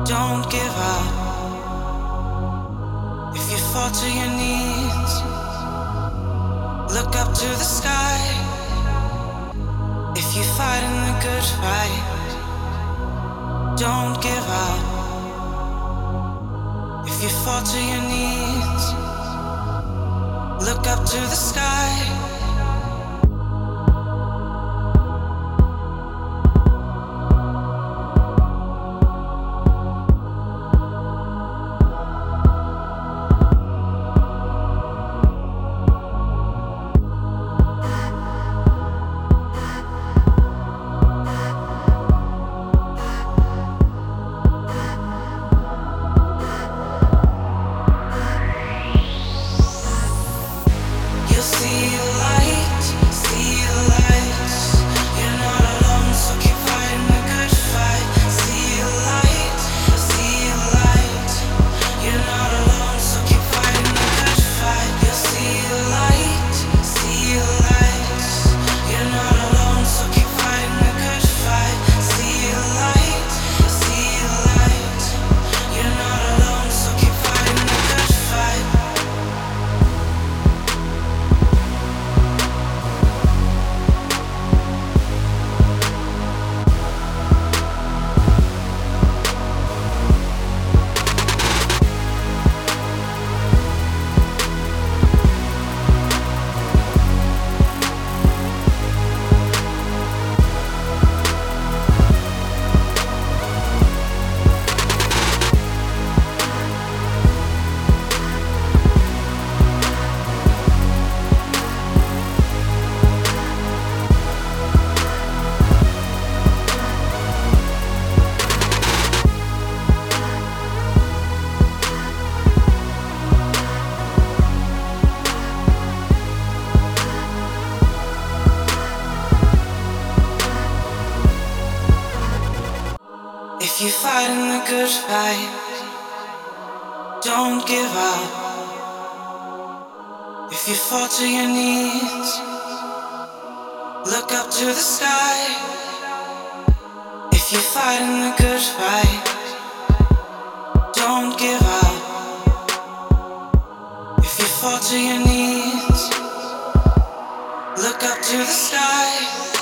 Don't give up. If you fall to your knees, look up to the sky. If you fight in the good fight, don't give up. If you fall to your knees, look up to the sky. If you fight in the good fight, don't give up. If you fall to your knees, look up to the sky. If you fight in the good fight, don't give up. If you fall to your knees, look up to the sky.